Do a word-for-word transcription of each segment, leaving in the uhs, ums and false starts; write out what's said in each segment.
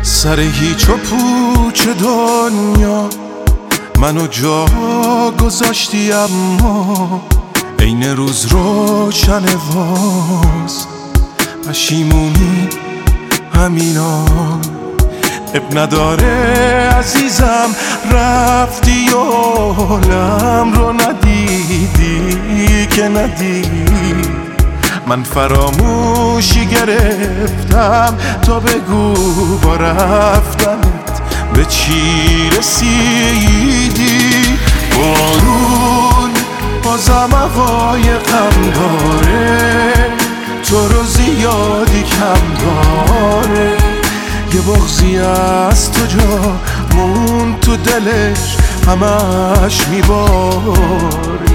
سر هیچ و پوچ دنیا منو جا گذاشتی، اما عین روز روشن واز پشیمونی همینا. اب نداره عزیزم رفتی و حالم رو ندیدی که ندیدی. من فراموشی گرفتم تا بگو با رفتنت به چی رسیدی. بارون بازم عقایقم داره، تو رو زیادی کم داره. یه بغضی از تو جا مون تو دلش همش میباره.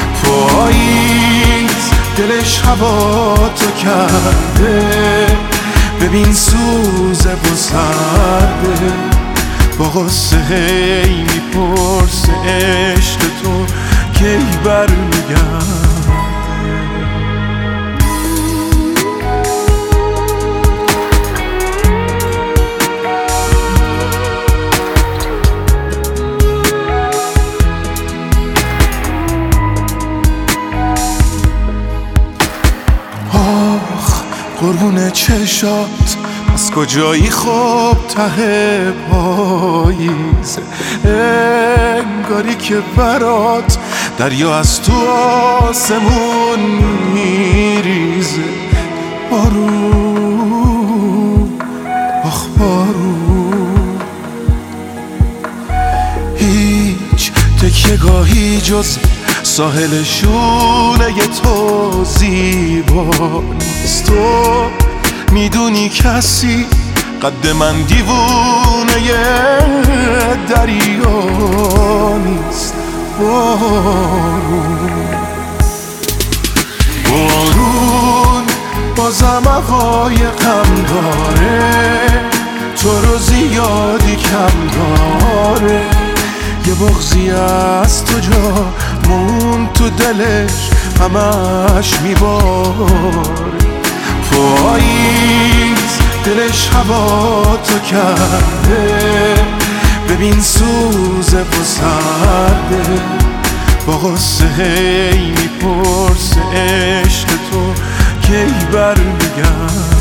پاییز دلش هوا تو کرده، ببین سوزه و سرده. با غصه هی میپرسه عشق تو کی برمیگرده. قربون چشات از کجایی خوب ته پاییز، انگاری که برات دریا از تو آسمون میریزه. بارون آخ بارون، هیچ تکیه‌گاهی جز ساحل شونه تو زیبا نیست. تو میدونی کسی قد من دیوونه دریا نیست. بارون بارون بازم عقایقم داره، تو رو زیادی کم داره. یه بغضی از تو جا مون تو دلش همش میباره. پاییز دلش هوا تو کرده، ببین سوزه و سرده. با غصه هی میپرسه عشق تو کی برمیگرده.